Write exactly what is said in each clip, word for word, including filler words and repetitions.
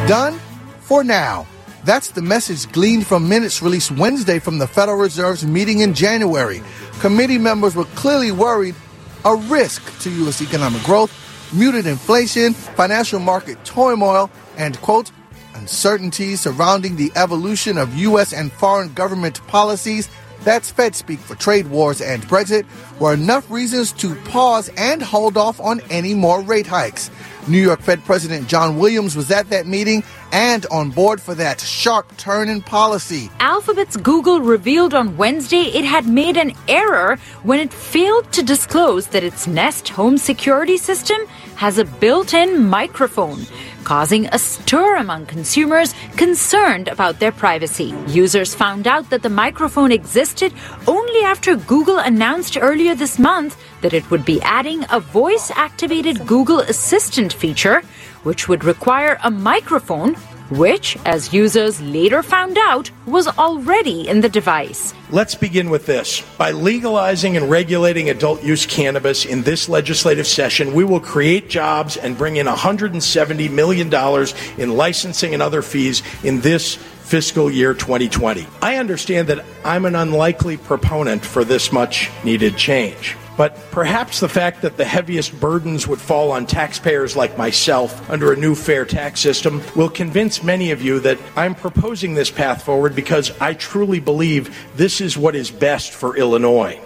Done for now. That's the message gleaned from minutes released Wednesday from the Federal Reserve's meeting in January. Committee members were clearly worried a risk to U S economic growth, muted inflation, financial market turmoil, and, quote, uncertainties surrounding the evolution of U S and foreign government policies, that's Fed speak for trade wars and Brexit, were enough reasons to pause and hold off on any more rate hikes. New York Fed President John Williams was at that meeting and on board for that sharp turn in policy. Alphabet's Google revealed on Wednesday it had made an error when it failed to disclose that its Nest home security system has a built-in microphone, causing a stir among consumers concerned about their privacy. Users found out that the microphone existed only after Google announced earlier this month that it would be adding a voice-activated Google Assistant feature, which would require a microphone, which, as users later found out, was already in the device. Let's begin with this. By legalizing and regulating adult use cannabis in this legislative session, we will create jobs and bring in one hundred seventy million dollars in licensing and other fees in this fiscal year twenty twenty. I understand that I'm an unlikely proponent for this much needed change. But perhaps the fact that the heaviest burdens would fall on taxpayers like myself under a new fair tax system will convince many of you that I'm proposing this path forward because I truly believe this is what is best for Illinois.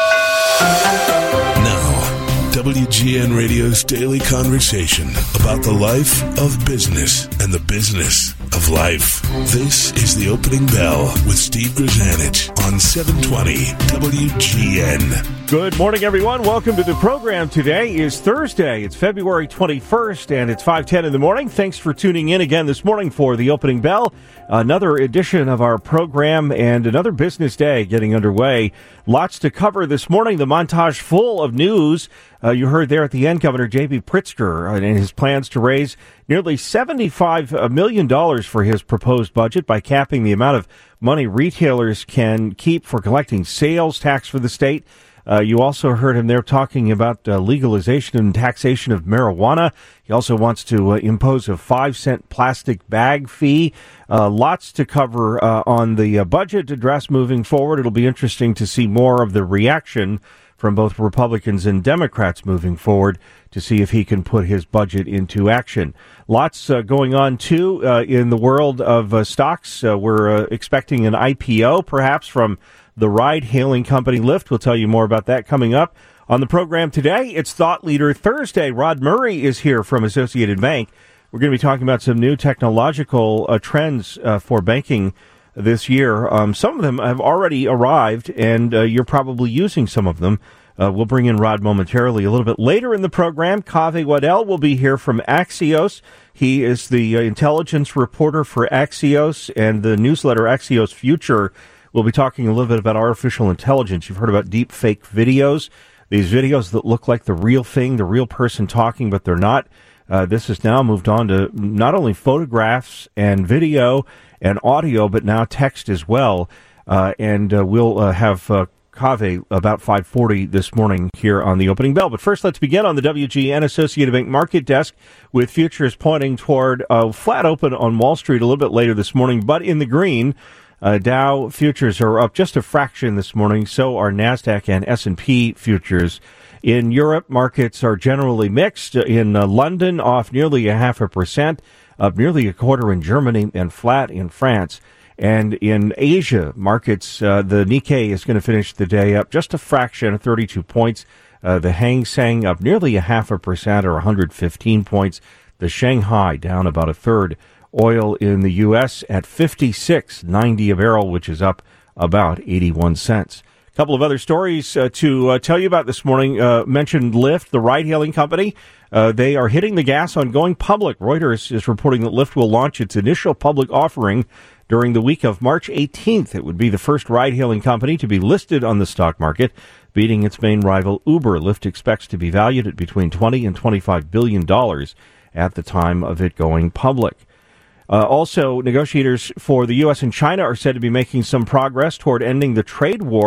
Now, W G N Radio's daily conversation about the life of business and the business of life. This is The Opening Bell with Steve Grzanich on seven twenty W G N. Good morning, everyone. Welcome to the program. Today is Thursday. It's February twenty-first, and it's five ten in the morning. Thanks for tuning in again this morning for The Opening Bell. Another edition of our program and another business day getting underway. Lots to cover this morning. The montage full of news. Uh, you heard there at the end Governor J B Pritzker and his plans to raise nearly seventy-five million dollars for his proposed budget by capping the amount of money retailers can keep for collecting sales tax for the state. Uh, you also heard him there talking about uh, legalization and taxation of marijuana. He also wants to uh, impose a five cent plastic bag fee. Uh, lots to cover uh, on the uh, budget address moving forward. It'll be interesting to see more of the reaction from both Republicans and Democrats moving forward to see if he can put his budget into action. Lots uh, going on, too, uh, in the world of uh, stocks. Uh, we're uh, expecting an I P O, perhaps, from the ride-hailing company Lyft. We'll tell you more about that coming up. On the program today, it's Thought Leader Thursday. Rod Murray is here from Associated Bank. We're going to be talking about some new technological uh, trends uh, for banking this year. Um, some of them have already arrived, and uh, you're probably using some of them. Uh, we'll bring in Rod momentarily. A little bit later in the program, Kaveh Waddell will be here from Axios. He is the uh, intelligence reporter for Axios and the newsletter Axios Future. We'll be talking a little bit about artificial intelligence. You've heard about deep fake videos, these videos that look like the real thing, the real person talking, but they're not. Uh, this has now moved on to not only photographs and video and audio, but now text as well. Uh, and uh, we'll uh, have uh, Kaveh about five forty this morning here on the Opening Bell. But first, let's begin on the W G N Associated Bank market desk with futures pointing toward a flat open on Wall Street a little bit later this morning, but in the green. Uh, Dow futures are up just a fraction this morning. So are NASDAQ and S and P futures. In Europe, markets are generally mixed. In uh, London, off nearly a half a percent, up nearly a quarter in Germany, and flat in France. And in Asia, markets, uh, the Nikkei is going to finish the day up just a fraction, thirty-two points. Uh, the Hang Seng up nearly a half a percent, or one hundred fifteen points. The Shanghai down about a third. Oil in the U S at fifty-six ninety a barrel, which is up about eighty-one cents. A couple of other stories uh, to uh, tell you about this morning. Uh, mentioned Lyft, the ride-hailing company. Uh, they are hitting the gas on going public. Reuters is reporting that Lyft will launch its initial public offering during the week of March eighteenth. It would be the first ride-hailing company to be listed on the stock market, beating its main rival Uber. Lyft expects to be valued at between twenty and twenty-five billion dollars at the time of it going public. Uh, also, negotiators for the U S and China are said to be making some progress toward ending the trade war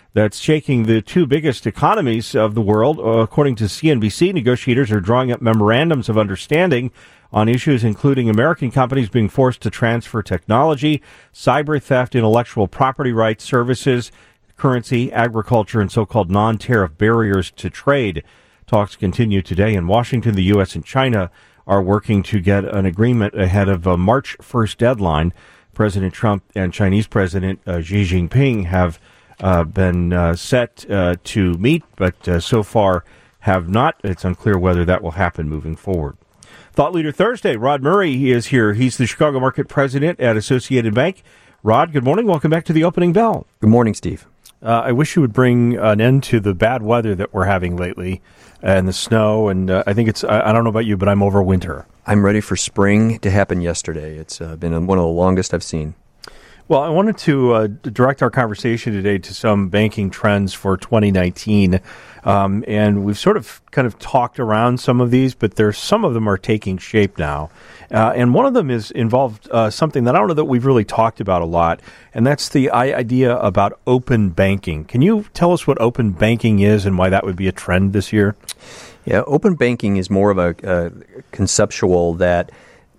that's shaking the two biggest economies of the world. According to C N B C, negotiators are drawing up memorandums of understanding on issues including American companies being forced to transfer technology, cyber theft, intellectual property rights, services, currency, agriculture, and so-called non-tariff barriers to trade. Talks continue today in Washington. The U S and China are working to get an agreement ahead of a March first deadline. President Trump and Chinese President uh, Xi Jinping have uh, been uh, set uh, to meet, but uh, so far have not. It's unclear whether that will happen moving forward. Thought Leader Thursday, Rod Murray is here. He's the Chicago Market President at Associated Bank. Rod, good morning. Welcome back to the Opening Bell. Good morning, Steve. Uh, I wish you would bring an end to the bad weather that we're having lately and the snow. And uh, I think it's, I, I don't know about you, but I'm over winter. I'm ready for spring to happen yesterday. It's uh, been one of the longest I've seen. Well, I wanted to uh, direct our conversation today to some banking trends for twenty nineteen. Um, and we've sort of kind of talked around some of these, but there's some of them are taking shape now. Uh, and one of them is involved uh, something that I don't know that we've really talked about a lot, and that's the idea about open banking. Can you tell us what open banking is and why that would be a trend this year? Yeah, open banking is more of a, a conceptual that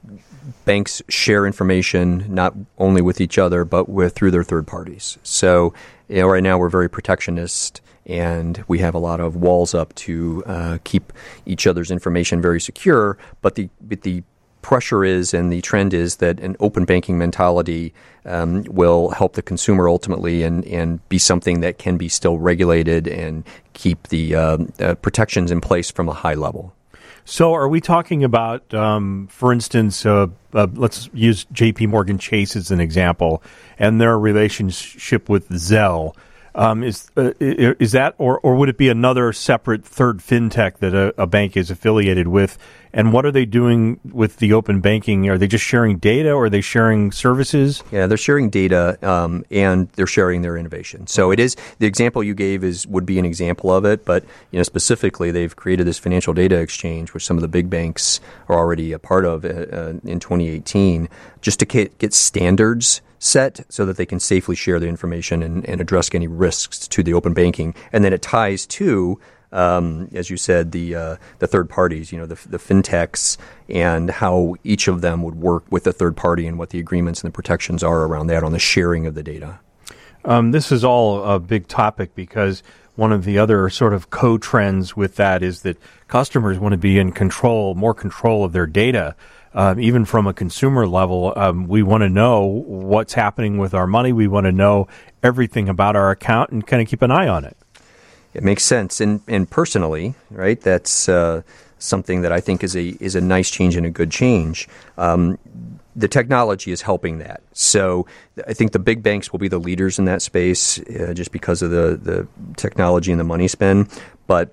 banks share information not only with each other, but with through their third parties. So you know, right now we're very protectionist, and we have a lot of walls up to uh, keep each other's information very secure. But the but the pressure is, and the trend is, that an open banking mentality um, will help the consumer ultimately, and, and be something that can be still regulated and keep the uh, uh, protections in place from a high level. So are we talking about, um, for instance, uh, uh, let's use J P Morgan Chase as an example, and their relationship with Zelle. Um, is uh, is that, or, or would it be another separate third fintech that a, a bank is affiliated with? And what are they doing with the open banking? Are they just sharing data, or are they sharing services? Yeah, they're sharing data, um, and they're sharing their innovation. So it is, the example you gave is would be an example of it, but you know specifically they've created this financial data exchange, which some of the big banks are already a part of uh, in twenty eighteen, just to get, get standards set so that they can safely share the information and, and address any risks to the open banking. And then it ties to, um, as you said, the uh, the third parties, you know, the, the fintechs, and how each of them would work with the third party and what the agreements and the protections are around that on the sharing of the data. Um, this is all a big topic because one of the other sort of co-trends with that is that customers want to be in control, more control of their data. Um, even from a consumer level, um, we want to know what's happening with our money. We want to know everything about our account and kind of keep an eye on it. It makes sense. And, and personally, right, that's uh, something that I think is a is a nice change and a good change. Um, the technology is helping that. So I think the big banks will be the leaders in that space uh, just because of the, the technology and the money spend. But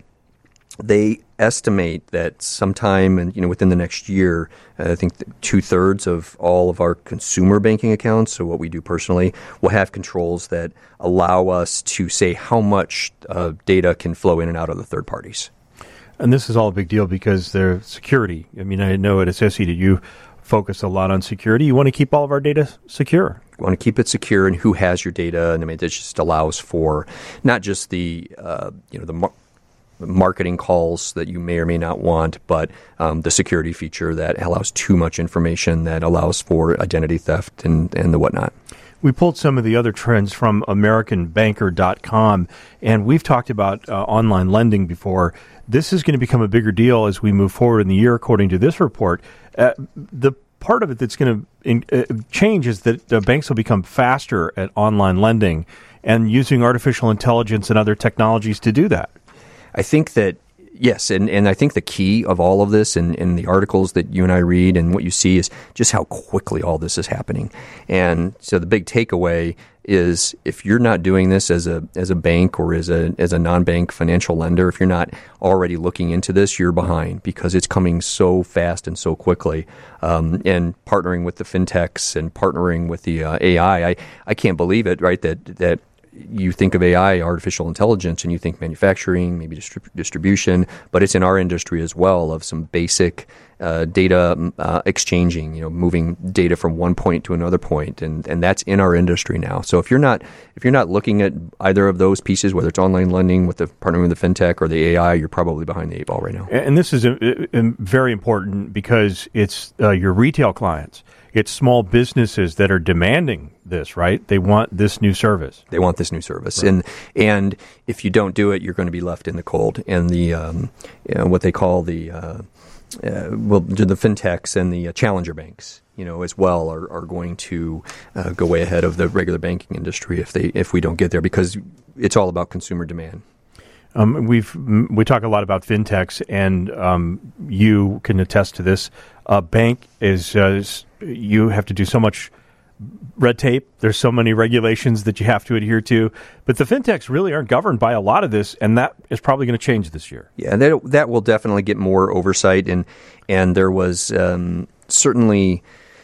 they estimate that sometime, and you know, within the next year, uh, I think two thirds of all of our consumer banking accounts, so what we do personally, will have controls that allow us to say how much uh, data can flow in and out of the third parties. And this is all a big deal because they're security. I mean, I know at Associated you focus a lot on security. You want to keep all of our data secure. We want to keep it secure, and who has your data, and I mean, it just allows for not just the uh, you know the mar- marketing calls that you may or may not want, but um, the security feature that allows too much information, that allows for identity theft and, and the whatnot. We pulled some of the other trends from American Banker dot com, and we've talked about uh, online lending before. This is going to become a bigger deal as we move forward in the year, according to this report. Uh, the part of it that's going to uh, change is that uh, banks will become faster at online lending and using artificial intelligence and other technologies to do that. I think that, yes, and, and I think the key of all of this and, and the articles that you and I read and what you see is just how quickly all this is happening. And so the big takeaway is if you're not doing this as a as a bank or as a as a non-bank financial lender, if you're not already looking into this, you're behind because it's coming so fast and so quickly. Um, and partnering with the fintechs and partnering with the uh, A I, I, I can't believe it, right, that that you think of A I, artificial intelligence, and you think manufacturing, maybe distrib- distribution, but it's in our industry as well of some basic uh, data uh, exchanging, you know, moving data from one point to another point, and, and that's in our industry now. So if you're not if you're not looking at either of those pieces, whether it's online lending with the partnering with the fintech or the A I, you're probably behind the eight ball right now. And this is a, a, a very important because it's uh, your retail clients. It's small businesses that are demanding this, right? They want this new service. They want this new service, right. and and if you don't do it, you're going to be left in the cold. And the um, you know, what they call the uh, uh, well, the fintechs and the uh, challenger banks, you know, as well, are, are going to uh, go way ahead of the regular banking industry if they if we don't get there, because it's all about consumer demand. Um, we've we talk a lot about fintechs, and um, you can attest to this. A bank is uh, you have to do so much red tape. There's so many regulations that you have to adhere to. But the fintechs really aren't governed by a lot of this, and that is probably going to change this year. Yeah, that that will definitely get more oversight, and and there was um, certainly.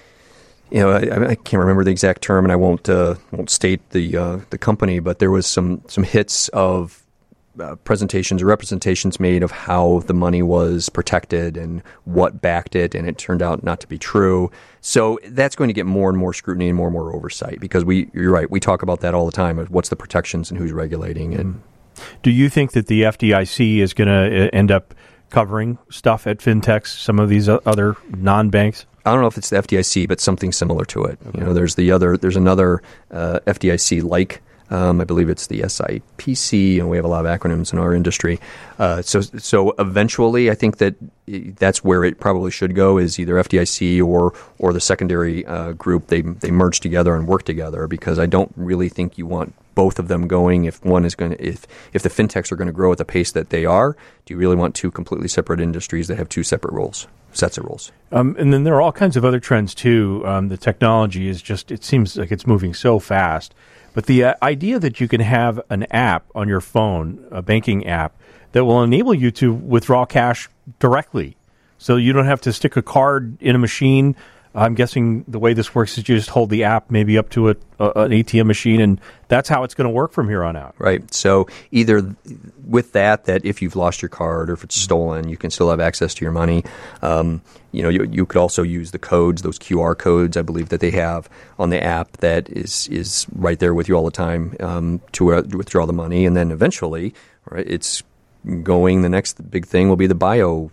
You know, I, I can't remember the exact term, and I won't uh, won't state the uh, the company, but there was some some hits of uh, presentations or representations made of how the money was protected and what backed it, and it turned out not to be true. So that's going to get more and more scrutiny and more and more oversight, because we you're right, we talk about that all the time. What's the protections and who's regulating it? Do you think that the F D I C is going to end up covering stuff at fintechs, some of these other non-banks? I don't know if it's the F D I C, but something similar to it. Okay. You know, there's the other, there's another uh, F D I C like. Um, I believe it's the S I P C, and we have a lot of acronyms in our industry. Uh, so, so eventually, I think that that's where it probably should go, is either F D I C or or the secondary uh, group. They they merge together and work together, because I don't really think you want both of them going. If one is going to, if if the fintechs are going to grow at the pace that they are, do you really want two completely separate industries that have two separate roles? Sets of rules. Um, and then there are all kinds of other trends too. Um, the technology is just, it seems like it's moving so fast. But the uh, idea that you can have an app on your phone, a banking app, that will enable you to withdraw cash directly. So you don't have to stick a card in a machine. I'm guessing the way this works is you just hold the app maybe up to a, a, an A T M machine, and that's how it's going to work from here on out. Right. So either with that, that if you've lost your card or if it's stolen, you can still have access to your money. Um, you know, you, you could also use the codes, those Q R codes, I believe, that they have on the app that is is right there with you all the time um, to, uh, to withdraw the money. And then eventually, right, it's going, the next big thing will be the bio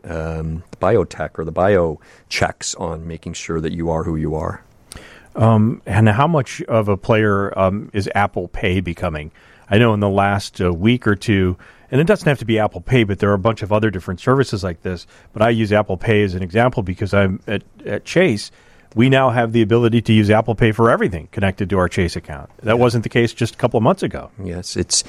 Um, the biotech or the bio checks on making sure that you are who you are. Um, and how much of a player um, is Apple Pay becoming? I know in the last uh, week or two, and it doesn't have to be Apple Pay, but there are a bunch of other different services like this. But I use Apple Pay as an example because I'm at, at Chase. We now have the ability to use Apple Pay for everything connected to our Chase account. That yeah. wasn't the case just a couple of months ago. Yes, it's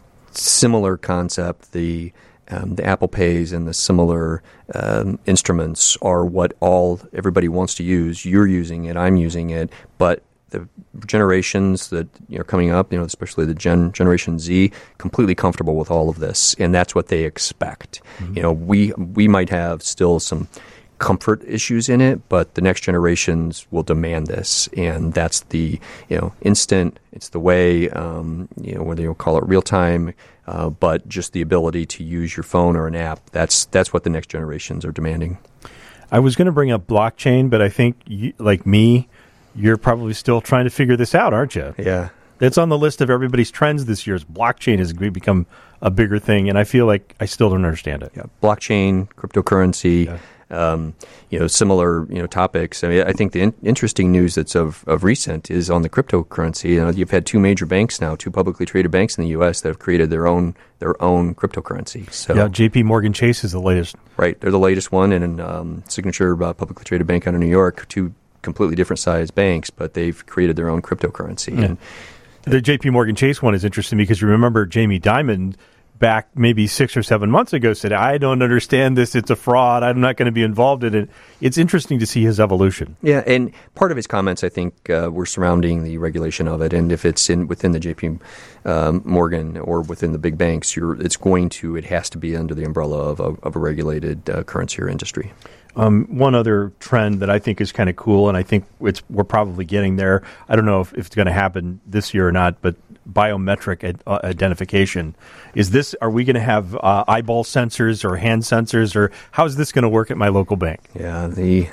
similar concept. The Um, the Apple Pays and the similar um, instruments are what all everybody wants to use. You're using it, I'm using it, but the generations that you know coming up, you know, especially the Gen Generation Z, completely comfortable with all of this, and that's what they expect. Mm-hmm. You know, we we might have still some comfort issues in it, but the next generations will demand this, and that's the you know instant. It's the way um, you know whether you'll call it real time. Uh, but just the ability to use your phone or an app, that's that's what the next generations are demanding. I was going to bring up blockchain, but I think, you, like me, you're probably still trying to figure this out, aren't you? Yeah. It's on the list of everybody's trends this year. Blockchain has become a bigger thing, and I feel like I still don't understand it. Yeah. Blockchain, cryptocurrency, yeah. Um, you know, similar, you know, topics. I mean, I think the in- interesting news that's of, of recent is on the cryptocurrency. You know, you've had two major banks now, two publicly traded banks in the U S that have created their own their own cryptocurrency. So, yeah, J P Morgan Chase is the latest. Right, they're the latest one, and um, Signature, uh, publicly traded bank out of New York, two completely different sized banks, but they've created their own cryptocurrency. Yeah. And the J P Morgan Chase one is interesting because you remember Jamie Dimon back maybe six or seven months ago said, I don't understand this. It's a fraud. I'm not going to be involved in it. It's interesting to see his evolution. Yeah, and part of his comments, I think, uh, were surrounding the regulation of it. And if it's in within the J P um, Morgan or within the big banks, you're, it's going to, it has to be under the umbrella of a, of a regulated uh, currency or industry. Um, one other trend that I think is kind of cool, and I think it's we're probably getting there. I don't know if, if it's going to happen this year or not, but biometric ad, uh, identification. Is this? Are we going to have uh, eyeball sensors or hand sensors, or how is this going to work at my local bank? Yeah, the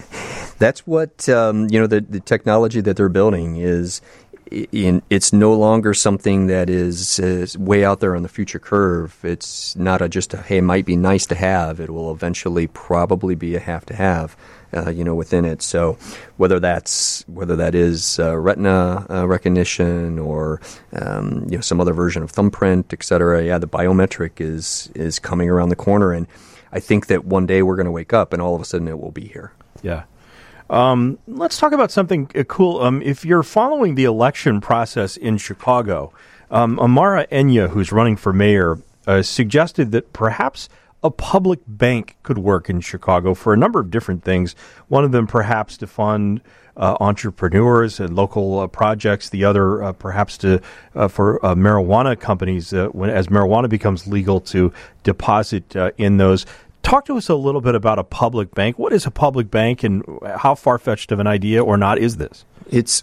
that's what um, you know. The, the technology that they're building is. In, it's no longer something that is, is way out there on the future curve. It's not a, just a, hey, it might be nice to have. It will eventually probably be a have to have, uh, you know, within it. So whether that's whether that is uh, retina uh, recognition or um, you know some other version of thumbprint, et cetera, yeah, the biometric is is coming around the corner, and I think that one day we're going to wake up and all of a sudden it will be here. Yeah. Um, let's talk about something uh, cool. Um, if you're following the election process in Chicago, um, Amara Enya, who's running for mayor, uh, suggested that perhaps a public bank could work in Chicago for a number of different things. One of them perhaps to fund uh, entrepreneurs and local uh, projects. The other uh, perhaps to uh, for uh, marijuana companies, uh, when as marijuana becomes legal, to deposit uh, in those. Talk to us a little bit about a public bank. What is a public bank, and how far-fetched of an idea or not is this? It's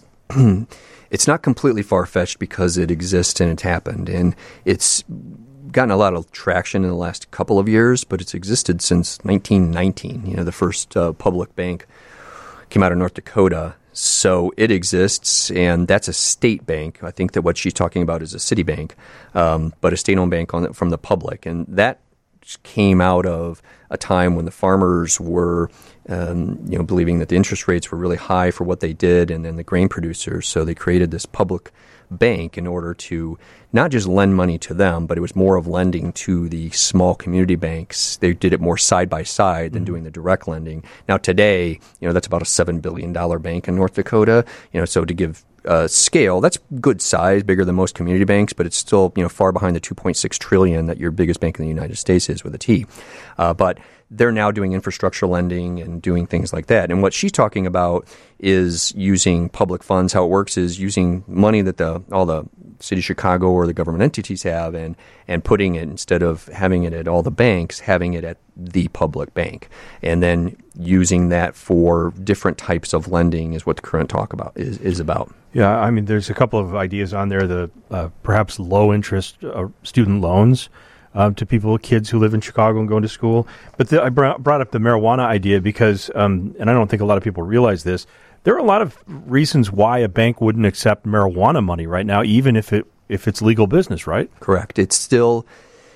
it's not completely far-fetched because it exists and it's happened, and it's gotten a lot of traction in the last couple of years, but it's existed since nineteen nineteen. You know, the first uh, public bank came out of North Dakota. So it exists, and that's a state bank. I think that what she's talking about is a city bank, um, but a state-owned bank on the, from the public, and that came out of a time when the farmers were, um, you know, believing that the interest rates were really high for what they did, and then the grain producers. So they created this public bank in order to not just lend money to them, but it was more of lending to the small community banks. They did it more side by side than mm-hmm. doing the direct lending. Now today, you know, that's about a seven billion dollars bank in North Dakota. You know, so to give Uh, scale, that's good size, bigger than most community banks, but it's still, you know, far behind the two point six trillion that your biggest bank in the United States is with a T. Uh, but they're now doing infrastructure lending and doing things like that. And what she's talking about is using public funds. How it works is using money that the all the city of Chicago or the government entities have, and and putting it, instead of having it at all the banks, having it at the public bank, and then using that for different types of lending is what the current talk about is, is about. Yeah, I mean, there's a couple of ideas on there. The uh, perhaps low interest uh, student loans uh, to people, kids who live in Chicago and going to school. But the, I brought, brought up the marijuana idea because, um, and I don't think a lot of people realize this, there are a lot of reasons why a bank wouldn't accept marijuana money right now, even if it if it's legal business, right? Correct. It's still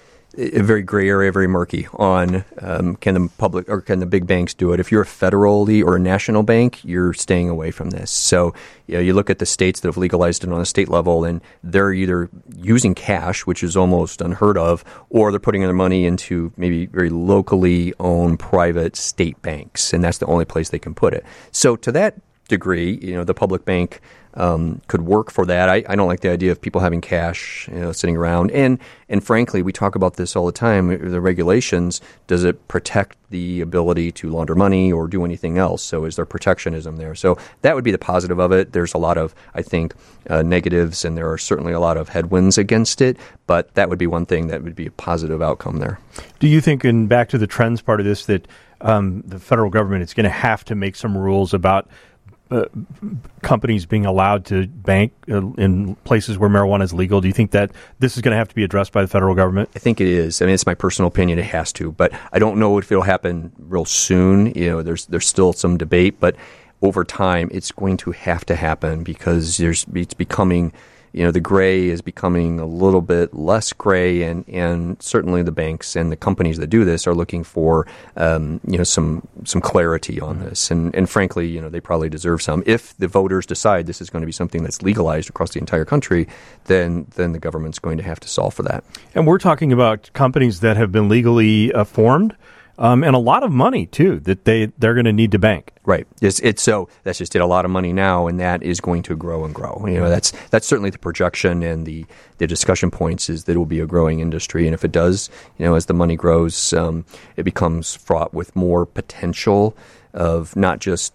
a very gray area, very murky on um, can the public or can the big banks do it. If you're a federally or a national bank, you're staying away from this. So you know, you look at the states that have legalized it on a state level, and they're either using cash, which is almost unheard of, or they're putting their money into maybe very locally owned private state banks, and that's the only place they can put it. So to that degree, you know, the public bank um, could work for that. I, I don't like the idea of people having cash, you know, sitting around. And and frankly, we talk about this all the time. The regulations, does it protect the ability to launder money or do anything else? So is there protectionism there? So that would be the positive of it. There's a lot of, I think, uh, negatives, and there are certainly a lot of headwinds against it. But that would be one thing that would be a positive outcome there. Do you think, and back to the trends part of this, that um, the federal government is going to have to make some rules about Uh, companies being allowed to bank uh, in places where marijuana is legal? Do you think that this is going to have to be addressed by the federal government? I think it is. I mean, it's my personal opinion. It has to, but I don't know if it'll happen real soon. You know, there's there's still some debate, but over time, it's going to have to happen because there's it's becoming. You know, the gray is becoming a little bit less gray, and, and certainly the banks and the companies that do this are looking for, um, you know, some some clarity on this. And, and frankly, you know, they probably deserve some. If the voters decide this is going to be something that's legalized across the entire country, then then the government's going to have to solve for that. And we're talking about companies that have been legally uh, formed. Um, and a lot of money, too, that they, they're going to need to bank. Right. It's, it's so that's just it, a lot of money now, and that is going to grow and grow. You know, that's that's certainly the projection, and the, the discussion points is that it will be a growing industry. And if it does, you know, as the money grows, um, it becomes fraught with more potential of not just that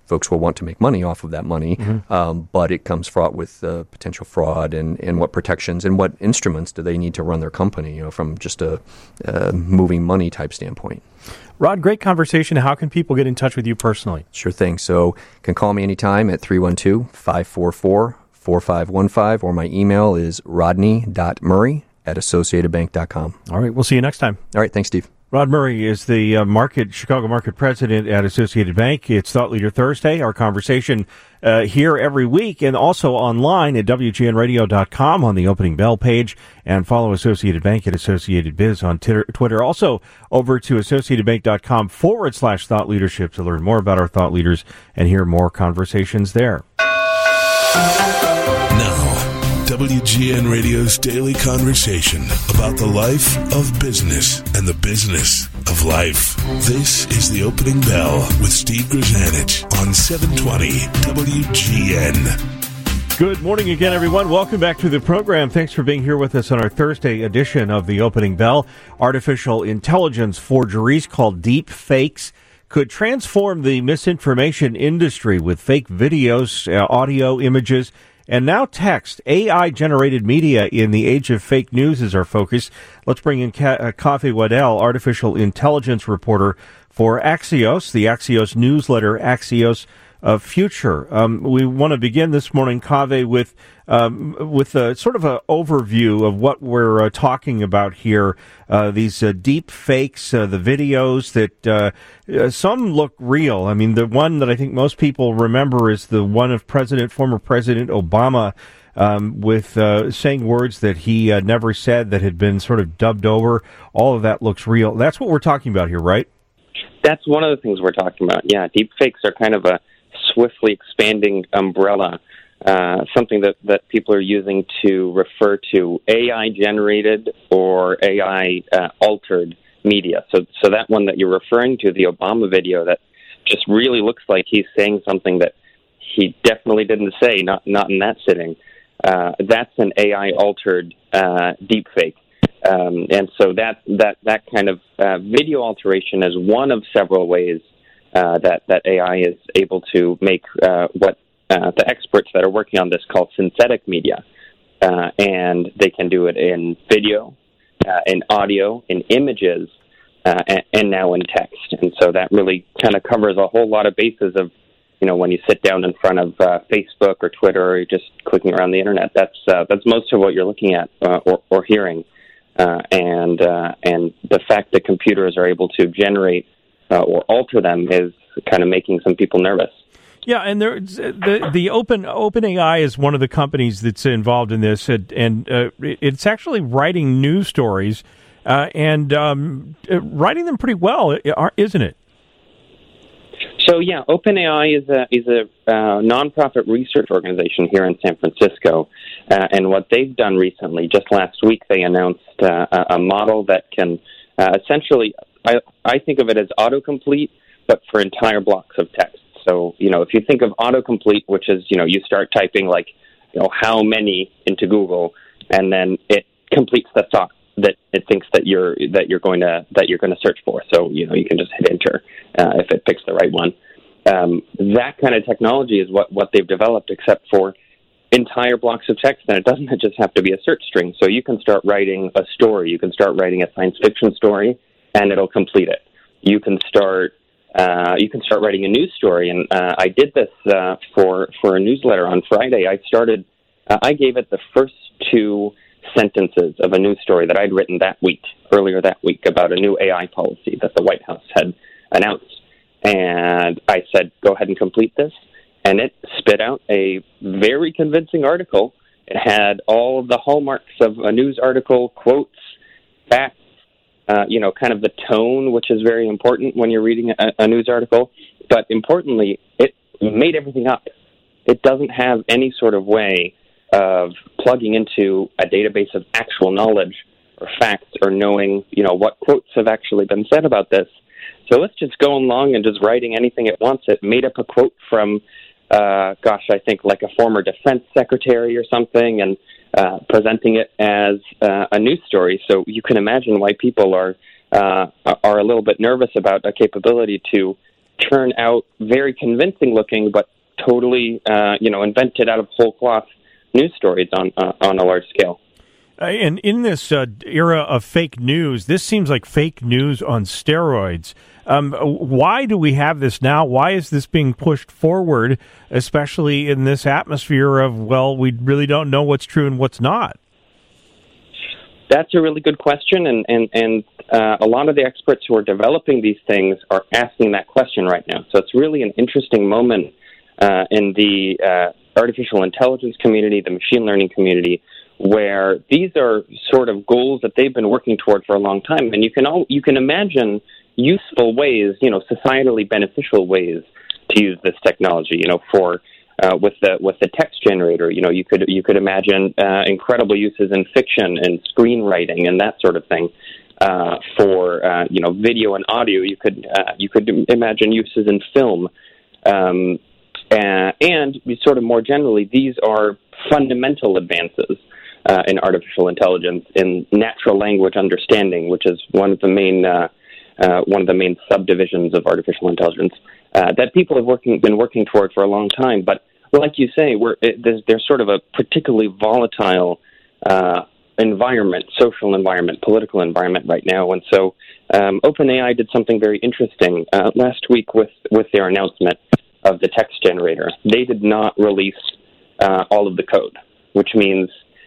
folks will want to make money off of that money, Mm-hmm. um, but it comes fraught with uh, potential fraud and, and what protections and what instruments do they need to run their company, you know, from just a uh, moving money type standpoint. Rod, great conversation. How can people get in touch with you personally? Sure thing. So you can call me anytime at three one two, five four four, four five one five, or my email is rodney dot murray at associated bank dot com. All right, we'll see you next time. All right, thanks, Steve. Rod Murray is the uh, market Chicago market president at Associated Bank. It's Thought Leader Thursday. Our conversation uh, here every week and also online at W G N radio dot com on the Opening Bell page, and follow Associated Bank at Associated Biz on t- Twitter. Also over to associated bank dot com forward slash thought leadership to learn more about our thought leaders and hear more conversations there. Now, W G N Radio's daily conversation about the life of business and the business of life. This is the Opening Bell with Steve Grzanich on seven twenty W G N. Good morning again, everyone. Welcome back to the program. Thanks for being here with us on our Thursday edition of the Opening Bell. Artificial intelligence forgeries called deep fakes could transform the misinformation industry with fake videos, uh, audio, images, and now text. A I-generated media in the age of fake news is our focus. Let's bring in Ka- uh, Kaveh Waddell, artificial intelligence reporter for Axios, the Axios newsletter, Axios of Future. Um, we want to begin this morning, Kaveh, with um, with a, sort of an overview of what we're uh, talking about here. Uh, these uh, deep fakes, uh, the videos that uh, uh, some look real. I mean, the one that I think most people remember is the one of President, former President Obama, um, with uh, saying words that he uh, never said that had been sort of dubbed over. All of that looks real. That's what we're talking about here, right? That's one of the things we're talking about. Yeah, deep fakes are kind of a swiftly expanding umbrella, uh, something that, that people are using to refer to A I-generated or A I-altered uh, media. So so that one that you're referring to, the Obama video, that just really looks like he's saying something that he definitely didn't say, not, not in that sitting. Uh, that's an A I-altered uh, deep fake. Um, and so that, that, that kind of uh, video alteration is one of several ways Uh, that, that A I is able to make uh, what uh, the experts that are working on this call synthetic media. Uh, and they can do it in video, uh, in audio, in images, uh, and, and now in text. And so that really kind of covers a whole lot of bases of, you know, when you sit down in front of uh, Facebook or Twitter or you're just clicking around the Internet, that's uh, that's most of what you're looking at uh, or, or hearing. Uh, and uh, and the fact that computers are able to generate Uh, or alter them is kind of making some people nervous. Yeah, and there, the the Open OpenAI is one of the companies that's involved in this, and, and uh, it's actually writing news stories uh, and um, writing them pretty well, isn't it? So yeah, OpenAI is a is a uh, nonprofit research organization here in San Francisco, uh, and what they've done recently, just last week, they announced uh, a, a model that can uh, essentially. I, I think of it as autocomplete, but for entire blocks of text. So, you know, if you think of autocomplete, which is, you know, you start typing like, you know, how many into Google, and then it completes the thought that it thinks that you're that you're going to that you're going to search for. So, you know, you can just hit enter uh, if it picks the right one. Um, that kind of technology is what, what they've developed, except for entire blocks of text, and it doesn't just have to be a search string. So you can start writing a story. You can start writing a science fiction story, and it'll complete it. You can start uh, you can start writing a news story, and uh, I did this uh, for for a newsletter on Friday. I started, uh, I gave it the first two sentences of a news story that I'd written that week, earlier that week, about a new A I policy that the White House had announced. And I said, go ahead and complete this. And it spit out a very convincing article. It had all of the hallmarks of a news article, quotes, facts, Uh, you know, kind of the tone, which is very important when you're reading a, a news article. But importantly, it made everything up. It doesn't have any sort of way of plugging into a database of actual knowledge or facts or knowing, you know, what quotes have actually been said about this. So it's just going along and just writing anything it wants. It made up a quote from, uh, gosh, I think like a former defense secretary or something, and Uh, presenting it as uh, a news story. So you can imagine why people are uh, are a little bit nervous about a capability to churn out very convincing looking, but totally, uh, you know, invented out of whole cloth news stories on uh, on a large scale. Uh, and in this uh, era of fake news, this seems like fake news on steroids. Um, why do we have this now? Why is this being pushed forward, especially in this atmosphere of, well, we really don't know what's true and what's not? That's a really good question, and, and, and uh, a lot of the experts who are developing these things are asking that question right now. So it's really an interesting moment uh, in the uh, artificial intelligence community, the machine learning community, where these are sort of goals that they've been working toward for a long time. And you can all, you can imagine useful ways, you know, societally beneficial ways to use this technology, you know, for uh, with the with the text generator, you know, you could you could imagine uh, incredible uses in fiction and screenwriting and that sort of thing. Uh, for uh, you know, video and audio, you could uh, you could imagine uses in film, um, uh, and sort of more generally, these are fundamental advances Uh, in artificial intelligence, in natural language understanding, which is one of the main uh, uh, one of the main subdivisions of artificial intelligence uh, that people have working been working toward for a long time. But like you say, we're it, there's, there's sort of a particularly volatile uh, environment, social environment, political environment right now, and so um, OpenAI did something very interesting uh, last week with with their announcement of the text generator. They did not release uh, all of the code, which means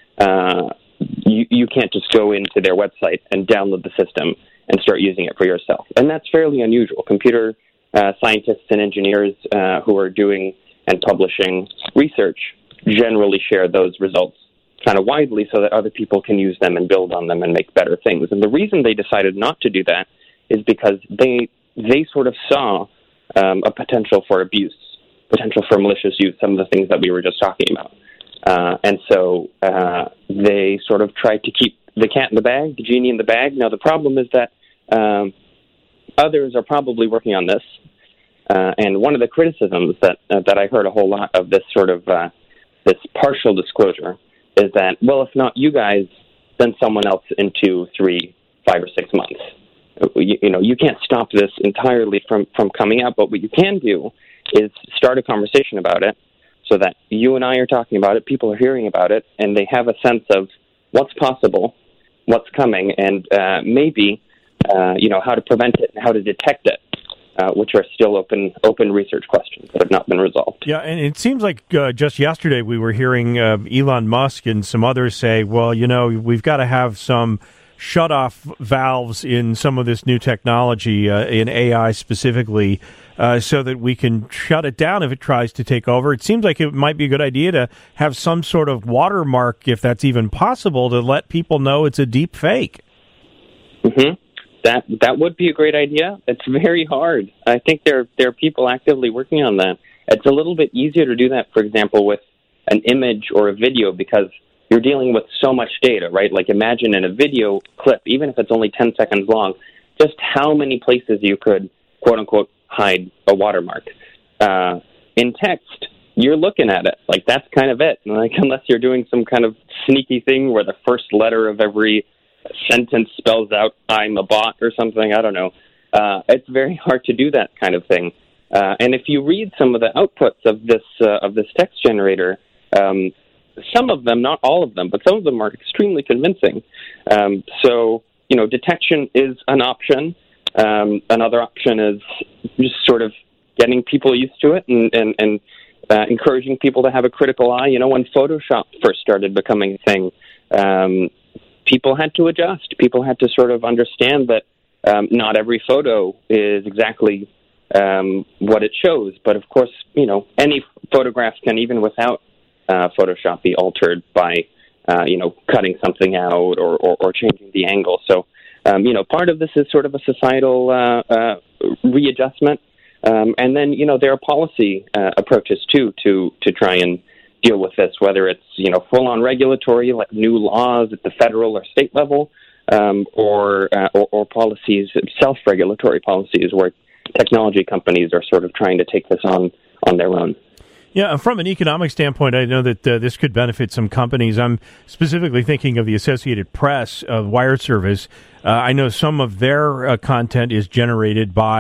Uh, you, you can't just go into their website and download the system and start using it for yourself. And that's fairly unusual. Computer uh, scientists and engineers uh, who are doing and publishing research generally share those results kind of widely so that other people can use them and build on them and make better things. And the reason they decided not to do that is because they they sort of saw um, a potential for abuse, potential for malicious use, some of the things that we were just talking about. Uh, and so uh, they sort of tried to keep the cat in the bag, the genie in the bag. Now, the problem is that um, others are probably working on this. Uh, and one of the criticisms that uh, that I heard a whole lot of this sort of uh, this partial disclosure is that, well, if not you guys, then someone else in two, three, five, or six months. You, you know, you can't stop this entirely from, from coming out, but what you can do is start a conversation about it, so that you and I are talking about it, people are hearing about it, and they have a sense of what's possible, what's coming, and uh, maybe, uh, you know, how to prevent it and how to detect it, uh, which are still open open research questions that have not been resolved. Yeah, and it seems like uh, just yesterday we were hearing uh, Elon Musk and some others say, well, you know, we've got to have some shut-off valves in some of this new technology, uh, in A I specifically, uh, so that we can shut it down if it tries to take over. It seems like it might be a good idea to have some sort of watermark, if that's even possible, to let people know it's a deep fake. Mm-hmm. That that would be a great idea. It's very hard. I think there, there are people actively working on that. It's a little bit easier to do that, for example, with an image or a video, because you're dealing with so much data, right? Like, imagine in a video clip, even if it's only ten seconds long, just how many places you could, quote-unquote, hide a watermark. Uh, in text, you're looking at it. Like, that's kind of it. Like, unless you're doing some kind of sneaky thing where the first letter of every sentence spells out, I'm a bot or something, I don't know. Uh, it's very hard to do that kind of thing. Uh, and if you read some of the outputs of this uh, of this text generator, um, some of them, not all of them, but some of them are extremely convincing. Um, so, you know, detection is an option. Um, another option is just sort of getting people used to it and, and, and uh, encouraging people to have a critical eye. You know, when Photoshop first started becoming a thing, um, people had to adjust. People had to sort of understand that um, not every photo is exactly um, what it shows. But, of course, you know, any photograph can, even without Uh, Photoshop be altered by, uh, you know, cutting something out or, or, or changing the angle. So, um, you know, part of this is sort of a societal uh, uh, readjustment. Um, and then, you know, there are policy uh, approaches, too, to, to try and deal with this, whether it's, you know, full-on regulatory, like new laws at the federal or state level, um, or, uh, or, or policies, self-regulatory policies, where technology companies are sort of trying to take this on, on their own. Yeah, from an economic standpoint, I know that uh, this could benefit some companies. I'm specifically thinking of the Associated Press, uh, wire service. Uh, I know some of their uh, content is generated by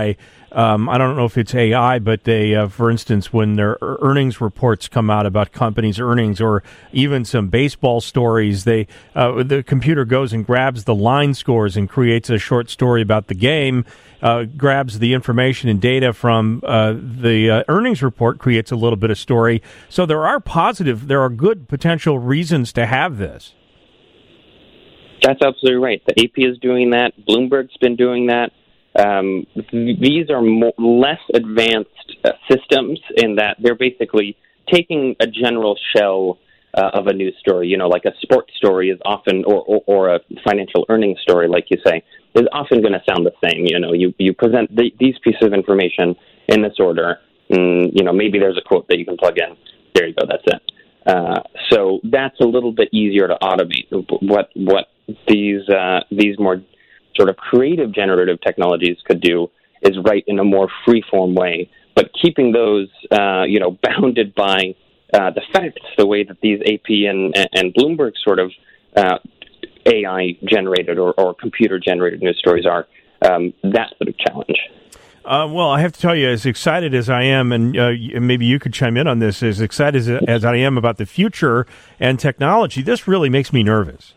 Um, I don't know if it's A I, but they, uh, for instance, when their earnings reports come out about companies' earnings, or even some baseball stories, they uh, the computer goes and grabs the line scores and creates a short story about the game, uh, grabs the information and data from uh, the uh, earnings report, creates a little bit of story. So there are positive, there are good potential reasons to have this. That's absolutely right. The A P is doing that. Bloomberg's been doing that. Um, th- these are more, less advanced uh, systems in that they're basically taking a general shell uh, of a news story. You know, like a sports story is often, or, or, or a financial earnings story, like you say, is often going to sound the same. You know, you, you present the, these pieces of information in this order, and, you know, maybe there's a quote that you can plug in. There you go, that's it. Uh, so that's a little bit easier to automate. What what these uh, these more sort of creative generative technologies could do is write in a more free-form way, but keeping those, uh, you know, bounded by uh, the facts, the way that these A P and, and Bloomberg sort of uh, A I-generated or, or computer-generated news stories are. Um, that's the big challenge. Uh, well, I have to tell you, as excited as I am, and uh, maybe you could chime in on this, as excited as, as I am about the future and technology, this really makes me nervous.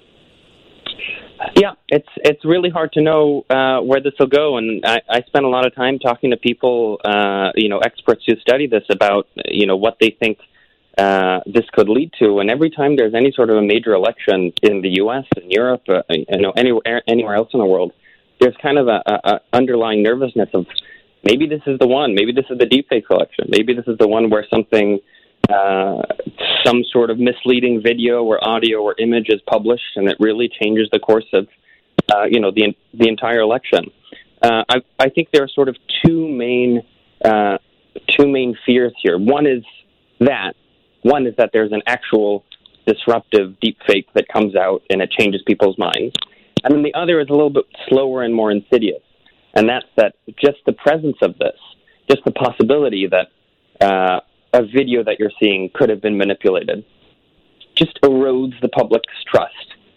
Yeah, it's it's really hard to know uh, where this will go, and I, I spent a lot of time talking to people, uh, you know, experts who study this about, you know, what they think uh, this could lead to. And every time there's any sort of a major election in the U S and Europe, uh, you know, anywhere anywhere else in the world, there's kind of a, a, a underlying nervousness of maybe this is the one, maybe this is the deepfake election, maybe this is the one where something. Uh, some sort of misleading video or audio or image is published, and it really changes the course of, uh, you know, the the entire election. Uh, I, I think there are sort of two main uh, two main fears here. One is that one is that there's an actual disruptive deepfake that comes out and it changes people's minds, and then the other is a little bit slower and more insidious, and that's that just the presence of this, just the possibility that. Uh, a video that you're seeing could have been manipulated, just erodes the public's trust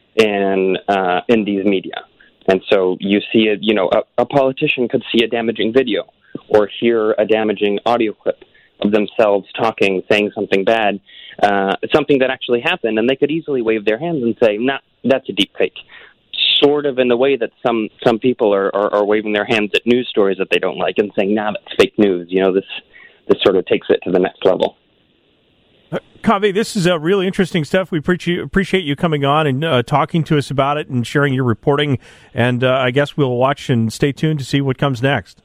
in uh, in these media. And so you see, a, you know, a, a politician could see a damaging video or hear a damaging audio clip of themselves talking, saying something bad, uh, something that actually happened, and they could easily wave their hands and say, nah, that's a deep fake. Sort of in the way that some, some people are, are, are waving their hands at news stories that they don't like and saying, nah, that's fake news. You know, this... This sort of takes it to the next level. Uh, Kaveh, this is uh, really interesting stuff. We pre- appreciate you coming on and uh, talking to us about it and sharing your reporting. And uh, I guess we'll watch and stay tuned to see what comes next.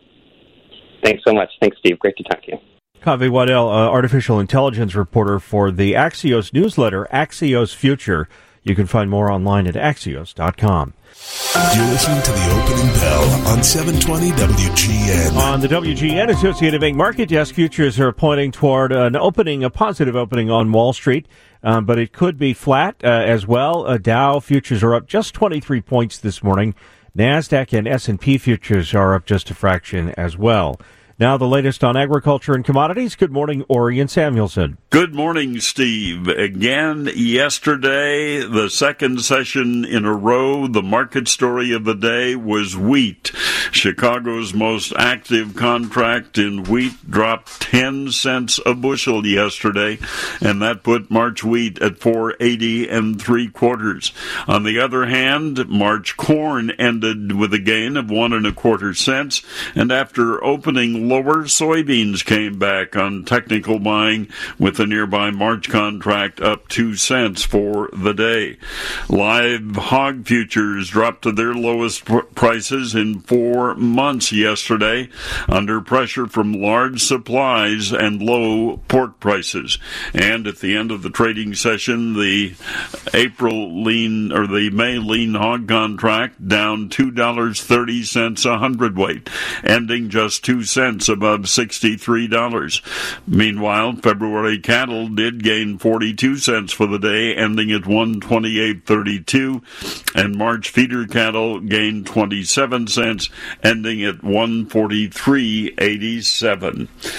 Thanks so much. Thanks, Steve. Great to talk to you. Kaveh Waddell, uh, artificial intelligence reporter for the Axios newsletter, Axios Future. You can find more online at axios dot com. You're listening to the opening bell on seven twenty W G N. On the W G N Associated Bank Market Desk, futures are pointing toward an opening, a positive opening on Wall Street, um, but it could be flat uh, as well. Uh, Dow futures are up just twenty-three points this morning. NASDAQ and S and P futures are up just a fraction as well. Now the latest on agriculture and commodities. Good morning, Orion Samuelson. Good morning, Steve. Again, yesterday, the second session in a row, the market story of the day was wheat. Chicago's most active contract in wheat dropped ten cents a bushel yesterday, and that put March wheat at four eighty and three quarters. On the other hand, March corn ended with a gain of one and a quarter cents, and after opening lower, soybeans came back on technical buying with the nearby March contract up two cents for the day. Live hog futures dropped to their lowest pr- prices in four months yesterday under pressure from large supplies and low pork prices. And at the end of the trading session, the April lean or the May lean hog contract down two dollars and thirty cents a hundredweight, ending just two cents above sixty-three dollars. Meanwhile, February cattle did gain forty-two cents for the day, ending at one twenty-eight thirty-two, and March feeder cattle gained twenty-seven cents, ending at one forty-three eighty-seven.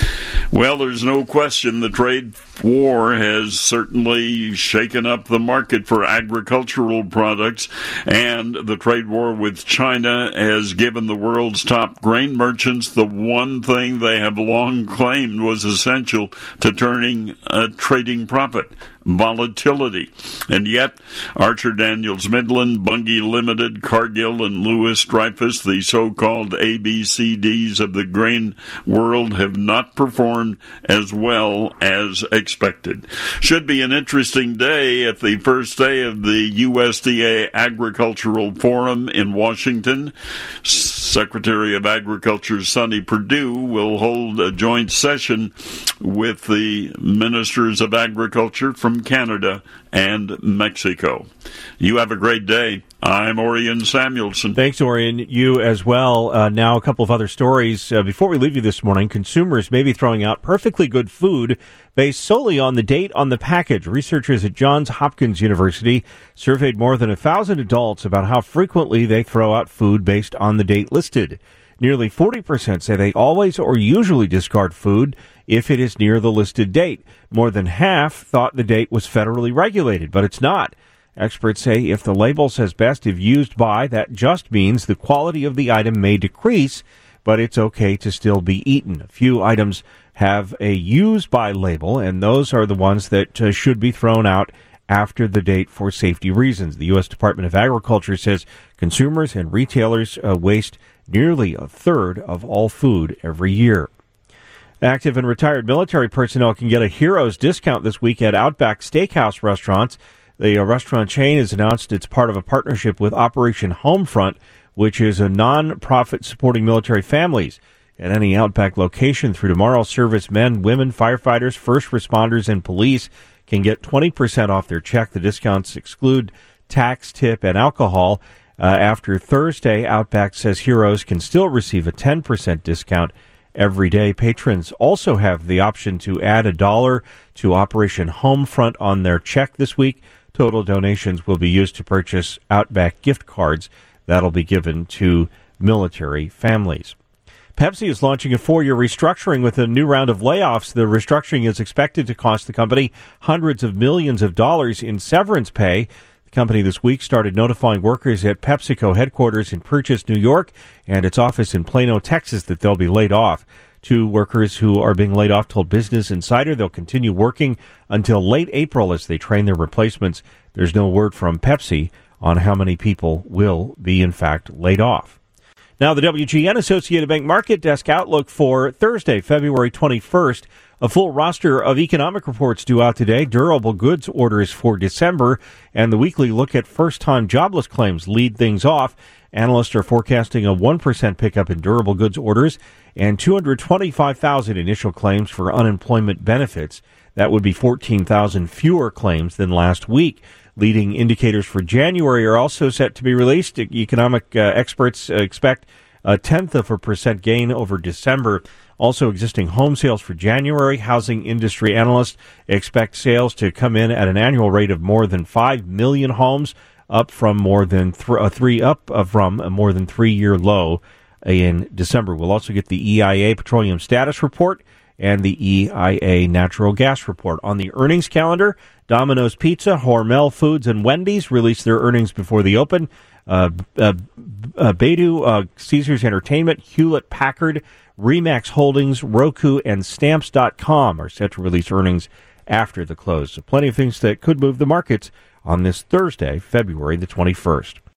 Well, there's no question the trade war has certainly shaken up the market for agricultural products, and the trade war with China has given the world's top grain merchants the one thing they have long claimed was essential to turning a trading profit: volatility. And yet, Archer Daniels Midland, Bunge Limited, Cargill, and Lewis Dreyfus, the so-called A B C Ds of the grain world, have not performed as well as expected. Should be an interesting day at the first day of the U S D A Agricultural Forum in Washington. Secretary of Agriculture Sonny Perdue will hold a joint session with the ministers of agriculture from Canada and Mexico. You have a great day. I'm Orion Samuelson. Thanks, Orion. You as well. Uh, now, a couple of other stories. Uh, before we leave you this morning, consumers may be throwing out perfectly good food based solely on the date on the package. Researchers at Johns Hopkins University surveyed more than a thousand adults about how frequently they throw out food based on the date listed. Nearly forty percent say they always or usually discard food if it is near the listed date. More than half thought the date was federally regulated, but it's not. Experts say if the label says best if used by, that just means the quality of the item may decrease, but it's okay to still be eaten. A few items have a used by label, and those are the ones that uh, should be thrown out after the date for safety reasons. The U S Department of Agriculture says consumers and retailers uh, waste nearly a third of all food every year. Active and retired military personnel can get a hero's discount this week at Outback Steakhouse restaurants. The uh, restaurant chain has announced it's part of a partnership with Operation Homefront, which is a non-profit supporting military families. At any Outback location through tomorrow, servicemen, women, firefighters, first responders, and police can get twenty percent off their check. The discounts exclude tax, tip, and alcohol. Uh, after Thursday, Outback says heroes can still receive a ten percent discount every day. Patrons also have the option to add a dollar to Operation Homefront on their check this week. Total donations will be used to purchase Outback gift cards that'll be given to military families. Pepsi is launching a four-year restructuring with a new round of layoffs. The restructuring is expected to cost the company hundreds of millions of dollars in severance pay. The company this week started notifying workers at PepsiCo headquarters in Purchase, New York, and its office in Plano, Texas, that they'll be laid off. Two workers who are being laid off told Business Insider they'll continue working until late April as they train their replacements. There's no word from Pepsi on how many people will be, in fact, laid off. Now, the W G N Associated Bank Market Desk outlook for Thursday, February twenty-first. A full roster of economic reports due out today, durable goods orders for December, and the weekly look at first-time jobless claims lead things off. Analysts are forecasting a one percent pickup in durable goods orders and two hundred twenty-five thousand initial claims for unemployment benefits. That would be fourteen thousand fewer claims than last week. Leading indicators for January are also set to be released. Economic uh, experts uh, expect a tenth of a percent gain over December. Also, existing home sales for January. Housing industry analysts expect sales to come in at an annual rate of more than five million homes, up from more than th- uh, three up uh, from a more than three-year low in December. We'll also get the E I A Petroleum Status Report and the E I A Natural Gas Report. On the earnings calendar, Domino's Pizza, Hormel Foods, and Wendy's released their earnings before the open. Uh, uh, uh, Baidu, uh, Caesars Entertainment, Hewlett-Packard, Remax Holdings, Roku, and Stamps dot com are set to release earnings after the close. So plenty of things that could move the markets on this Thursday, February the twenty-first.